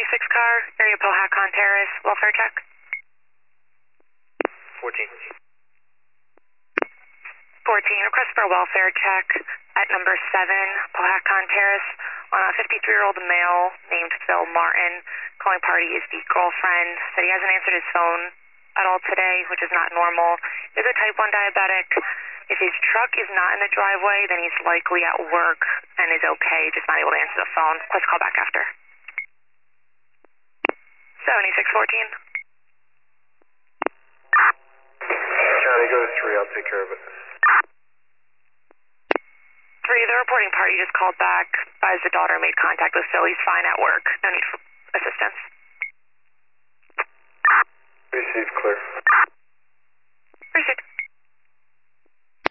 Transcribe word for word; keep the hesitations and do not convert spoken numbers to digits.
seventy-six car, area Powhatan Terrace, welfare check. fourteen. fourteen, request for a welfare check at number seven, Powhatan Terrace, on a fifty-three-year-old male named Phil Martin. Calling party is the girlfriend. Said he hasn't answered his phone at all today, which is not normal. He's a type one diabetic. If his truck is not in the driveway, then he's likely at work and is okay, just not able to answer the phone. Let's call back after. seventy-six fourteen. County, go to three. I'll take care of it. Three, the reporting party just called back as the daughter made contact with Phil. He's fine at work. No need for assistance. Received, clear. Received.